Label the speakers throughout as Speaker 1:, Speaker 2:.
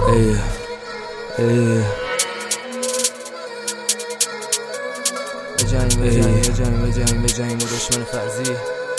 Speaker 1: ای بجنگیم با دشمن فرضی.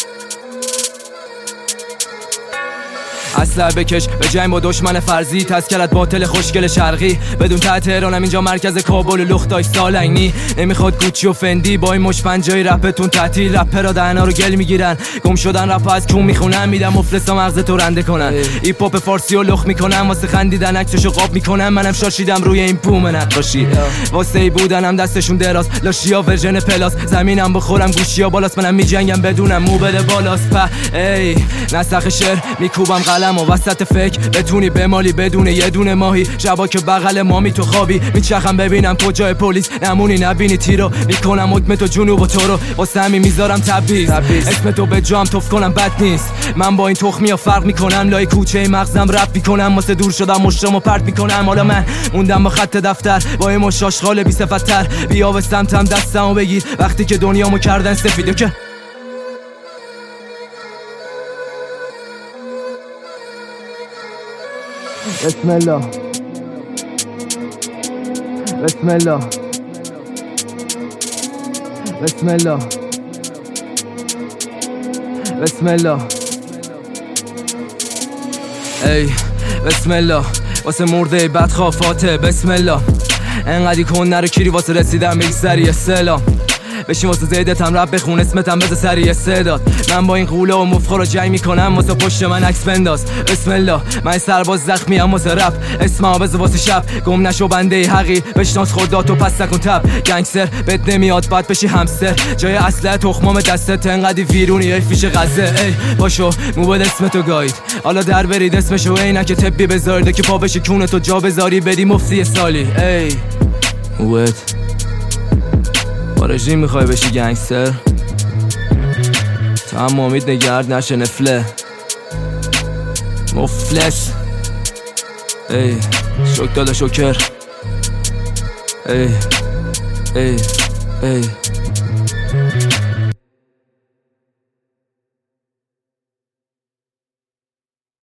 Speaker 1: اسلحه بکش بجنگیم با دشمن فرضی. تذکرت باطل خوشگل شرقی بدون ته تهرانم اینجا مرکز کابل و لختای سالنگی. نمیخواد گوچی و فندی با این مش پنجای رپتون تعطیل. رپرها دهنا رو گل میگیرن گم شدن رپ از کون میخونن. میدم مفلسا مغزتو رنده کنن. هیپ هاپ فارسی و لخ میکنن واسه خندیدن عکسشو قاب میکنن. منم شاشیدم روی این بوم نقاشی واسه ای بودنم دستشون دراز. لاشیا ورژن پلاس زمینم بخورم گوشیا بالاست. منم میجنگم بدونم مو بده بالاست. ای نسخ شعر میکوبم قلم و وسط فکر بتونی بمالی بدون یه دونه ماهی. شبا که بغل مامی تو خوابی میچخم ببینم کجای پلیس نمونی نبینی تیرو میکنم حکم تو جنوب و تو رو واسه همین میذارم تبریز. اسم تو به جام توف کنم بد نیست. من با این تخمیا فرق میکنم. لای کوچه مغزم رپ میکنم واسه دور شدم مشتمو پرت میکنم. حالا من موندم با خط دفتر با این مش آشغال بی صفت‌تر. بیا به سمتم دستمو بگیر وقتی که دنیامو کردن سفید. که بسم الله بسم الله بسم الله بسم الله ای بسم الله واسه مرده بدخوافاته. بسم الله انقدی کن نرو کیری واسه رسیدن به یک سری سلام. بشین واسه زیدتم رب بخون اسمتم بذار سریع استعداد. من با این قوله و مفخر رو جنگ میکنم واسه پشت من عکس بنداز. بسم الله من سرباز زخمی ام واسه رپ. اسمم بذار واسه شب گم نشو بنده حقی. بشناس خوداتو پس نکن تب. گنگستر بد نمیاد بعد بشی همستر. جای اسلحه تخمام دستت انقدی ویرونی ای فیش غزه. ای باشو موبایل اسمتو گاید حالا در برید اسمشو عینک طبی بذارده که پا بشی کونتو جا بذاری بدی مفتی سالی. ای وات با رژیم میخوای بشی گنگستر؟ تو هم امید نگرد نشه نفله مفلس. ای شک داده شکر. ای ای ای